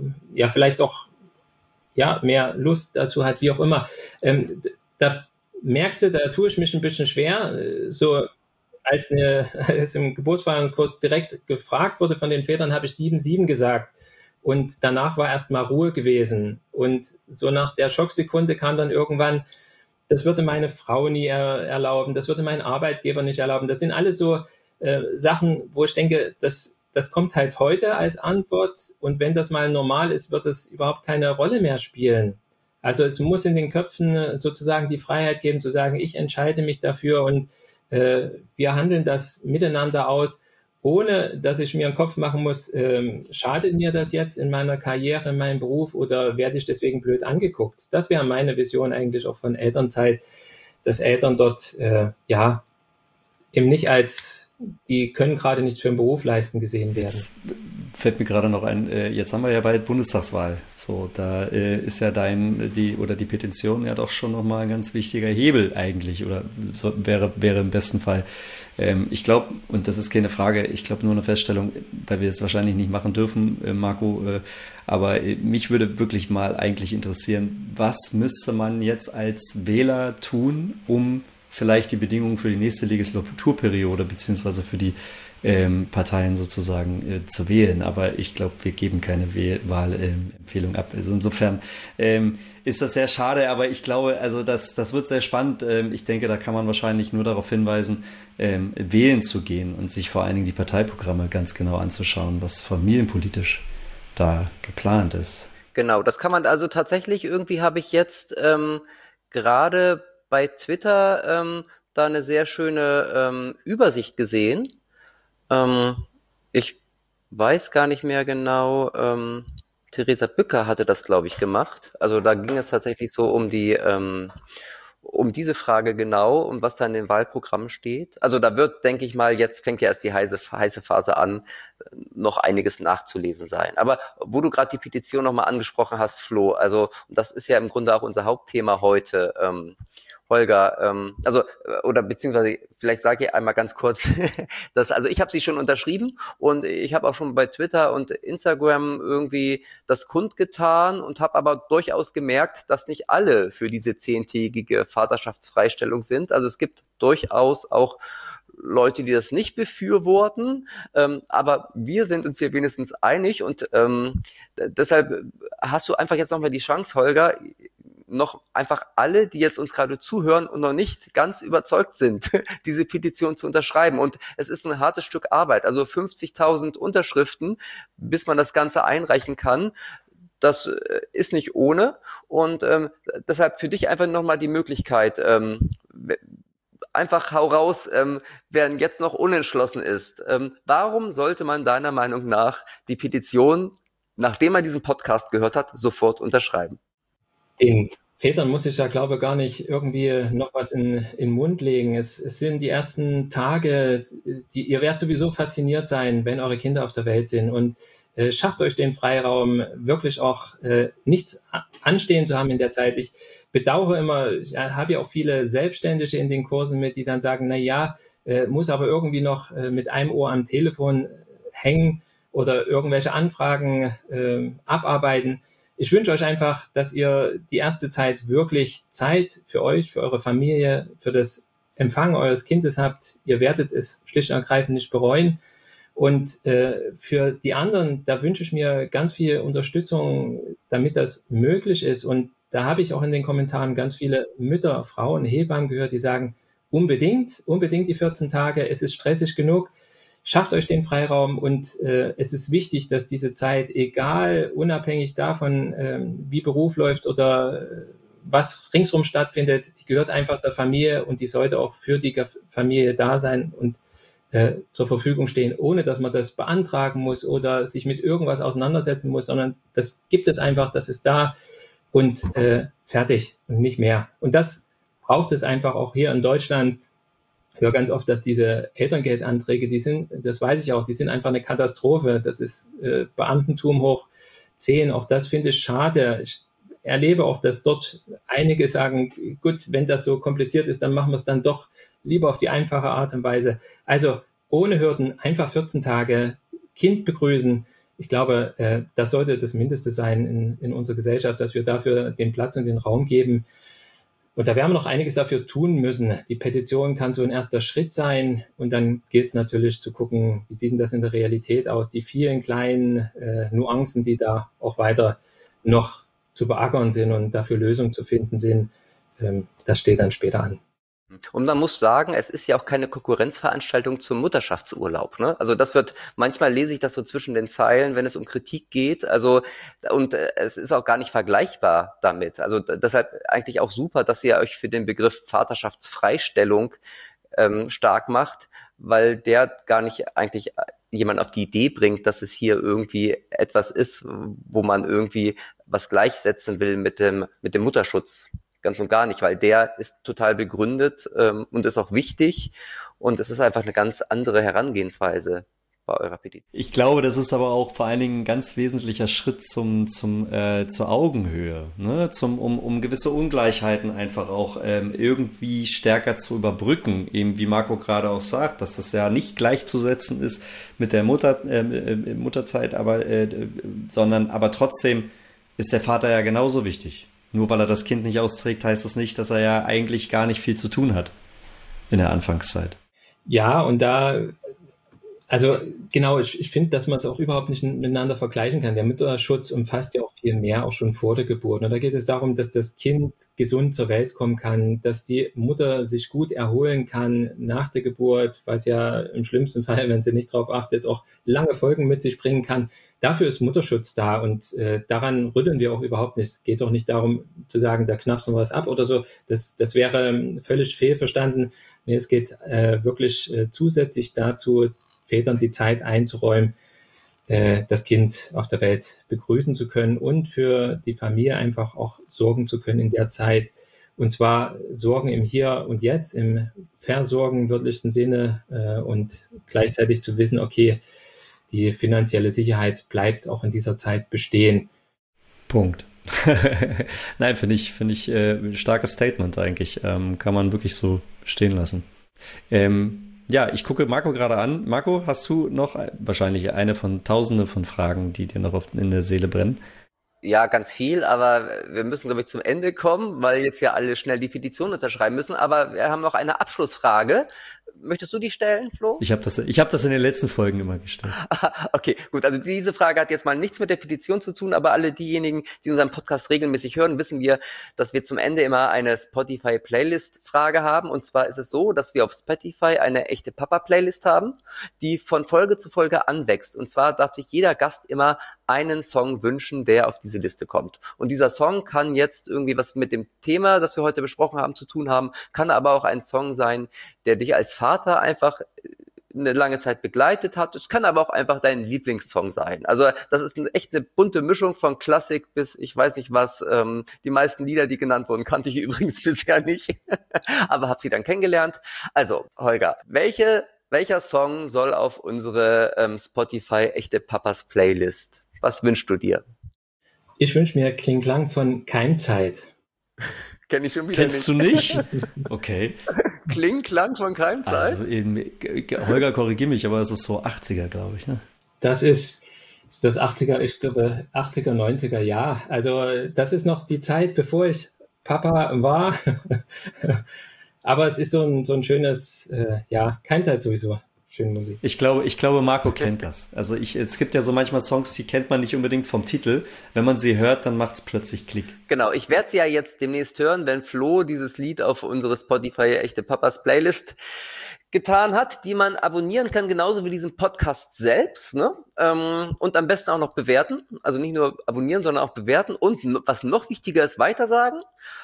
Lust dazu hat, wie auch immer. Da merkst du, da tue ich mich ein bisschen schwer, so als im Geburtsvorbereitungskurs direkt gefragt wurde von den Vätern, habe ich 7-7 gesagt. Und danach war erstmal Ruhe gewesen. Und so nach der Schocksekunde kam dann irgendwann, das würde meine Frau nie erlauben, das würde mein Arbeitgeber nicht erlauben. Das sind alles so Sachen, wo ich denke, das kommt halt heute als Antwort. Und wenn das mal normal ist, wird es überhaupt keine Rolle mehr spielen. Also es muss in den Köpfen sozusagen die Freiheit geben, zu sagen, ich entscheide mich dafür und wir handeln das miteinander aus, ohne dass ich mir einen Kopf machen muss, schadet mir das jetzt in meiner Karriere, in meinem Beruf oder werde ich deswegen blöd angeguckt? Das wäre meine Vision eigentlich auch von Elternzeit, dass Eltern dort eben nicht als die können gerade nicht für einen Beruf leisten gesehen werden. Jetzt fällt mir gerade noch ein, jetzt haben wir ja bald Bundestagswahl. So, da ist ja die Petition ja doch schon nochmal ein ganz wichtiger Hebel eigentlich, oder wäre im besten Fall. Ich glaube, und das ist keine Frage, ich glaube nur eine Feststellung, weil wir es wahrscheinlich nicht machen dürfen, Marco, aber mich würde wirklich mal eigentlich interessieren, was müsste man jetzt als Wähler tun, um vielleicht die Bedingungen für die nächste Legislaturperiode beziehungsweise für die Parteien sozusagen zu wählen. Aber ich glaube, wir geben keine Wahlempfehlung ab. Also insofern ist das sehr schade, aber ich glaube, also das wird sehr spannend. Ich denke, da kann man wahrscheinlich nur darauf hinweisen, wählen zu gehen und sich vor allen Dingen die Parteiprogramme ganz genau anzuschauen, was familienpolitisch da geplant ist. Genau, das kann man also tatsächlich, irgendwie habe ich jetzt gerade bei Twitter da eine sehr schöne Übersicht gesehen. Ich weiß gar nicht mehr genau, Theresa Bücker hatte das, glaube ich, gemacht. Also da ging es tatsächlich so um um diese Frage genau, um was da in den Wahlprogrammen steht. Also da wird, denke ich mal, jetzt fängt ja erst die heiße Phase an, noch einiges nachzulesen sein. Aber wo du gerade die Petition nochmal angesprochen hast, Flo, also das ist ja im Grunde auch unser Hauptthema heute, Holger, oder beziehungsweise vielleicht sage ich einmal ganz kurz, also ich habe sie schon unterschrieben und ich habe auch schon bei Twitter und Instagram irgendwie das kundgetan und habe aber durchaus gemerkt, dass nicht alle für diese 10-tägige Vaterschaftsfreistellung sind. Also es gibt durchaus auch Leute, die das nicht befürworten, aber wir sind uns hier wenigstens einig und deshalb hast du einfach jetzt nochmal die Chance, Holger, noch einfach alle, die jetzt uns gerade zuhören und noch nicht ganz überzeugt sind, diese Petition zu unterschreiben. Und es ist ein hartes Stück Arbeit, also 50.000 Unterschriften, bis man das Ganze einreichen kann. Das ist nicht ohne. Und deshalb für dich einfach nochmal die Möglichkeit, einfach hau raus, wer jetzt noch unentschlossen ist. Warum sollte man deiner Meinung nach die Petition, nachdem man diesen Podcast gehört hat, sofort unterschreiben? Den Vätern muss ich ja, glaube ich, gar nicht irgendwie noch was in den Mund legen. Es sind die ersten Tage, ihr werdet sowieso fasziniert sein, wenn eure Kinder auf der Welt sind, und schafft euch den Freiraum, wirklich auch nichts anstehen zu haben in der Zeit. Ich bedauere immer, ich habe ja auch viele Selbstständige in den Kursen mit, die dann sagen, na ja, muss aber irgendwie noch mit einem Ohr am Telefon hängen oder irgendwelche Anfragen abarbeiten. Ich wünsche euch einfach, dass ihr die erste Zeit wirklich Zeit für euch, für eure Familie, für das Empfangen eures Kindes habt. Ihr werdet es schlicht und ergreifend nicht bereuen. Und für die anderen, da wünsche ich mir ganz viel Unterstützung, damit das möglich ist. Und da habe ich auch in den Kommentaren ganz viele Mütter, Frauen, Hebammen gehört, die sagen, unbedingt die 14 Tage, es ist stressig genug. Schafft euch den Freiraum, und es ist wichtig, dass diese Zeit, egal, unabhängig davon, wie Beruf läuft oder was ringsrum stattfindet, die gehört einfach der Familie, und die sollte auch für die Familie da sein und zur Verfügung stehen, ohne dass man das beantragen muss oder sich mit irgendwas auseinandersetzen muss, sondern das gibt es einfach, das ist da und fertig und nicht mehr. Und das braucht es einfach auch hier in Deutschland. Ich höre ganz oft, dass diese Elterngeldanträge, das weiß ich auch, die sind einfach eine Katastrophe. Das ist Beamtentum hoch 10. Auch das finde ich schade. Ich erlebe auch, dass dort einige sagen, gut, wenn das so kompliziert ist, dann machen wir es dann doch lieber auf die einfache Art und Weise. Also ohne Hürden, einfach 14 Tage, Kind begrüßen. Ich glaube, das sollte das Mindeste sein in unserer Gesellschaft, dass wir dafür den Platz und den Raum geben. Und da werden wir noch einiges dafür tun müssen. Die Petition kann so ein erster Schritt sein. Und dann gilt es natürlich zu gucken, wie sieht denn das in der Realität aus? Die vielen kleinen Nuancen, die da auch weiter noch zu beackern sind und dafür Lösungen zu finden sind, das steht dann später an. Und man muss sagen, es ist ja auch keine Konkurrenzveranstaltung zum Mutterschaftsurlaub, ne? Also manchmal lese ich das so zwischen den Zeilen, wenn es um Kritik geht, und es ist auch gar nicht vergleichbar damit. Also deshalb eigentlich auch super, dass ihr euch für den Begriff Vaterschaftsfreistellung stark macht, weil der gar nicht eigentlich jemand auf die Idee bringt, dass es hier irgendwie etwas ist, wo man irgendwie was gleichsetzen will mit dem Mutterschutz. ganz und gar nicht, weil der ist total begründet und ist auch wichtig und es ist einfach eine ganz andere Herangehensweise bei eurer Petition. Ich glaube, das ist aber auch vor allen Dingen ein ganz wesentlicher Schritt zur Augenhöhe, ne? Um gewisse Ungleichheiten einfach auch irgendwie stärker zu überbrücken, eben wie Marco gerade auch sagt, dass das ja nicht gleichzusetzen ist mit der Mutterzeit, sondern aber trotzdem ist der Vater ja genauso wichtig. Nur weil er das Kind nicht austrägt, heißt das nicht, dass er ja eigentlich gar nicht viel zu tun hat in der Anfangszeit. Ja, und also genau, ich finde, dass man es auch überhaupt nicht miteinander vergleichen kann. Der Mutterschutz umfasst ja auch viel mehr, auch schon vor der Geburt. Und da geht es darum, dass das Kind gesund zur Welt kommen kann, dass die Mutter sich gut erholen kann nach der Geburt, was ja im schlimmsten Fall, wenn sie nicht darauf achtet, auch lange Folgen mit sich bringen kann. Dafür ist Mutterschutz da und daran rütteln wir auch überhaupt nicht. Es geht doch nicht darum zu sagen, da knappst du was ab oder so. Das wäre völlig fehlverstanden. Nee, es geht wirklich zusätzlich dazu, Vätern die Zeit einzuräumen, das Kind auf der Welt begrüßen zu können und für die Familie einfach auch sorgen zu können in der Zeit. Und zwar Sorgen im Hier und Jetzt, im Versorgen wörtlichsten Sinne und gleichzeitig zu wissen, okay, die finanzielle Sicherheit bleibt auch in dieser Zeit bestehen. Punkt. Nein, finde ich ein starkes Statement eigentlich. Kann man wirklich so stehen lassen. Ja, ich gucke Marco gerade an. Marco, hast du noch wahrscheinlich eine von Tausende von Fragen, die dir noch in der Seele brennen? Ja, ganz viel, aber wir müssen, glaube ich, zum Ende kommen, weil jetzt ja alle schnell die Petition unterschreiben müssen. Aber wir haben noch eine Abschlussfrage. Möchtest du die stellen, Flo? Ich hab das in den letzten Folgen immer gestellt. Okay, gut. Also diese Frage hat jetzt mal nichts mit der Petition zu tun, aber alle diejenigen, die unseren Podcast regelmäßig hören, wissen wir, dass wir zum Ende immer eine Spotify-Playlist-Frage haben. Und zwar ist es so, dass wir auf Spotify eine echte Papa-Playlist haben, die von Folge zu Folge anwächst. Und zwar darf sich jeder Gast immer einen Song wünschen, der auf diese Liste kommt. Und dieser Song kann jetzt irgendwie was mit dem Thema, das wir heute besprochen haben, zu tun haben, kann aber auch ein Song sein, der dich als Vater einfach eine lange Zeit begleitet hat. Es kann aber auch einfach dein Lieblingssong sein. Also das ist echt eine bunte Mischung von Klassik bis ich weiß nicht was. Die meisten Lieder, die genannt wurden, kannte ich übrigens bisher nicht, aber habe sie dann kennengelernt. Also Holger, welcher Song soll auf unsere Spotify Echte Papas Playlist? Was wünschst du dir? Ich wünsche mir Kling Klang von Keimzeit. Kenn ich schon wieder Kennst nicht. Du nicht? Okay. Kling Klang von Keimzeit? Also Holger, korrigier mich, aber es ist so 80er, glaube ich, ne? Das ist das 80er, ich glaube 80er, 90er Jahr. Also das ist noch die Zeit, bevor ich Papa war. Aber es ist so ein schönes, Keimzeit sowieso. Schöne Musik. Ich glaube, Marco kennt das. Also es gibt ja so manchmal Songs, die kennt man nicht unbedingt vom Titel. Wenn man sie hört, dann macht es plötzlich Klick. Genau, ich werde sie ja jetzt demnächst hören, wenn Flo dieses Lied auf unsere Spotify Echte Papas Playlist getan hat, die man abonnieren kann, genauso wie diesen Podcast selbst, ne? Und am besten auch noch bewerten. Also nicht nur abonnieren, sondern auch bewerten. Und was noch wichtiger ist, weitersagen.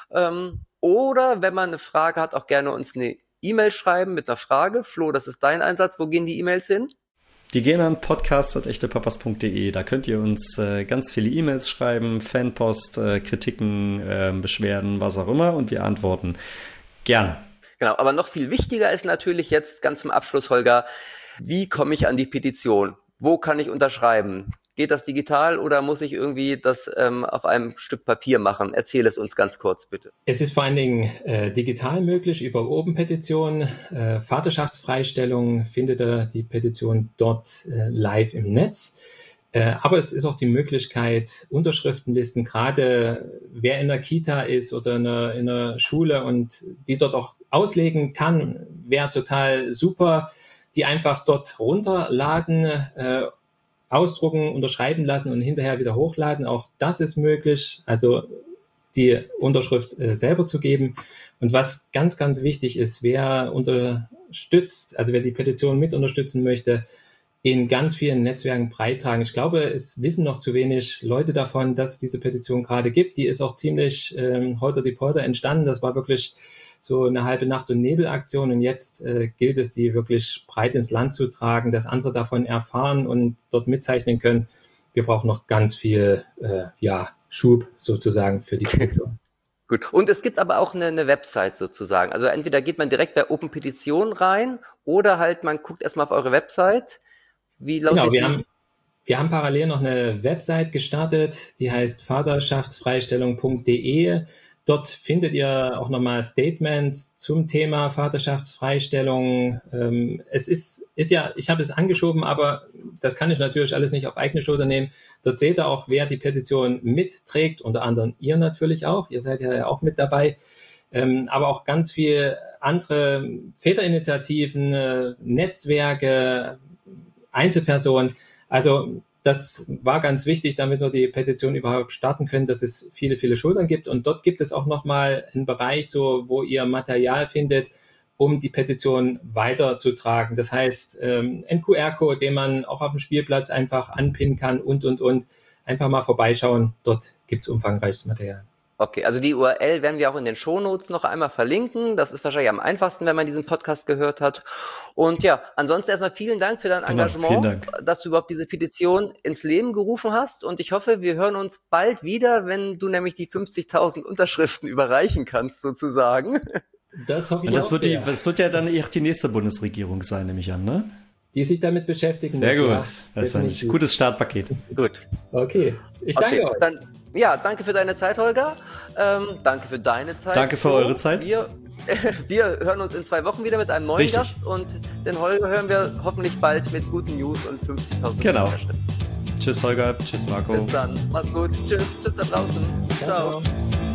Oder wenn man eine Frage hat, auch gerne uns eine E-Mail schreiben mit einer Frage. Flo, das ist dein Einsatz. Wo gehen die E-Mails hin? Die gehen an podcast@echtepapas.de. Da könnt ihr uns ganz viele E-Mails schreiben, Fanpost, Kritiken, Beschwerden, was auch immer. Und wir antworten gerne. Genau, aber noch viel wichtiger ist natürlich jetzt ganz zum Abschluss, Holger, wie komme ich an die Petition? Wo kann ich unterschreiben? Geht das digital oder muss ich irgendwie das auf einem Stück Papier machen? Erzähl es uns ganz kurz, bitte. Es ist vor allen Dingen digital möglich über Open-Petition. Vaterschaftsfreistellung findet ihr die Petition dort live im Netz. Aber es ist auch die Möglichkeit, Unterschriftenlisten, gerade wer in der Kita ist oder in einer Schule und die dort auch auslegen kann, wäre total super, die einfach dort runterladen, ausdrucken, unterschreiben lassen und hinterher wieder hochladen. Auch das ist möglich, also die Unterschrift selber zu geben. Und was ganz, ganz wichtig ist, wer unterstützt, also wer die Petition mit unterstützen möchte, in ganz vielen Netzwerken beitragen. Ich glaube, es wissen noch zu wenig Leute davon, dass es diese Petition gerade gibt. Die ist auch ziemlich holter die Polter entstanden. Das war wirklich so eine halbe Nacht- und Nebelaktion und jetzt gilt es, die wirklich breit ins Land zu tragen, dass andere davon erfahren und dort mitzeichnen können. Wir brauchen noch ganz viel Schub sozusagen für die Petition. Gut. Und es gibt aber auch eine Website sozusagen. Also entweder geht man direkt bei Open Petition rein oder halt man guckt erstmal auf eure Website. Wie lautet die? Wir haben parallel noch eine Website gestartet, die heißt vaterschaftsfreistellung.de. Dort findet ihr auch nochmal Statements zum Thema Vaterschaftsfreistellung. Es ist ja, ich habe es angeschoben, aber das kann ich natürlich alles nicht auf eigene Schulter nehmen. Dort seht ihr auch, wer die Petition mitträgt, unter anderem ihr natürlich auch. Ihr seid ja auch mit dabei. Aber auch ganz viele andere Väterinitiativen, Netzwerke, Einzelpersonen. Also das war ganz wichtig, damit wir die Petition überhaupt starten können, dass es viele, viele Schultern gibt. Und dort gibt es auch nochmal einen Bereich, so, wo ihr Material findet, um die Petition weiterzutragen. Das heißt, ein QR-Code, den man auch auf dem Spielplatz einfach anpinnen kann und. Einfach mal vorbeischauen. Dort gibt es umfangreiches Material. Okay, also die URL werden wir auch in den Shownotes noch einmal verlinken. Das ist wahrscheinlich am einfachsten, wenn man diesen Podcast gehört hat. Und ja, ansonsten erstmal vielen Dank für dein Engagement, dass du überhaupt diese Petition ins Leben gerufen hast. Und ich hoffe, wir hören uns bald wieder, wenn du nämlich die 50.000 Unterschriften überreichen kannst, sozusagen. Das hoffe ich auch sehr. Das wird ja dann die nächste Bundesregierung sein, nehme ich an, ne? Die sich damit beschäftigen. Sehr gut. Das ist ein gutes Startpaket. Gut. Okay. Ich danke euch. Dann, ja, danke für deine Zeit, Holger. Danke für deine Zeit. Danke für eure Zeit. Wir hören uns in 2 Wochen wieder mit einem neuen Gast und den Holger hören wir hoffentlich bald mit guten News und 50.000 Genau. Tschüss Holger, tschüss Marco. Bis dann. Mach's gut. Tschüss da draußen. Ciao.